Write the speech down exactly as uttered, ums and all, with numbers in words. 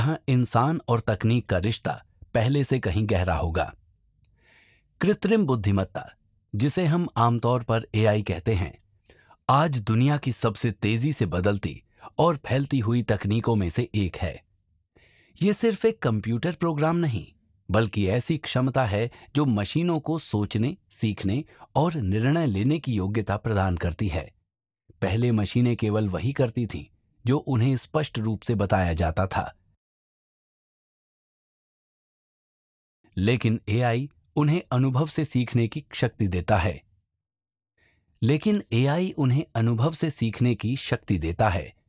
जहां इंसान और तकनीक का रिश्ता पहले से कहीं गहरा होगा। कृत्रिम बुद्धिमत्ता, जिसे हम आमतौर पर एआई कहते हैं, आज दुनिया की सबसे तेजी से बदलती और फैलती हुई तकनीकों में से एक है। ये सिर्फ एक कंप्यूटर प्रोग्राम नहीं, बल्कि ऐसी क्षमता है जो मशीनों को सोचने, सीखने और निर्णय लेने की योग्यता प्रदान करती है। पहले मशीनें केवल वही करती थीं जो उन्हें स्पष्ट रूप से बताया जाता था, लेकिन एआई उन्हें अनुभव से सीखने की शक्ति देता है लेकिन एआई उन्हें अनुभव से सीखने की शक्ति देता है